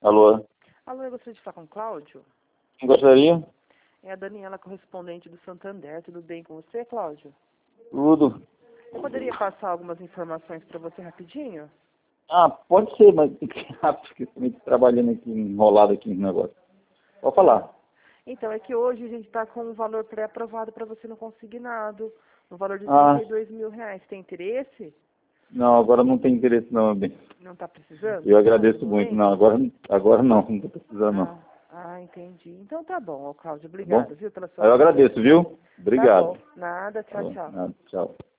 Alô? Alô, eu gostaria de falar com o Cláudio. Gostaria? É a Daniela, correspondente do Santander. Tudo bem com você, Cláudio? Tudo. Eu poderia passar algumas informações para você rapidinho? Ah, pode ser, mas tem que ser rápido, porque eu também tô trabalhando aqui, enrolado aqui no negócio. Pode falar. Então, é que hoje a gente está com um valor pré-aprovado para você no consignado, no valor de Ah, R$ 32.000. Tem interesse? não, agora não tem interesse não, meu bem. Não está precisando? Eu Tá no agradeço muito. Não, momento? agora não tô precisando não. Entendi. Então tá bom, ô Cláudio. Tá bom? Obrigado, viu, pela sua Aí eu atenção. agradeço, viu? Tá Obrigado. bom. Nada, tchau, Falou. tchau. Tchau.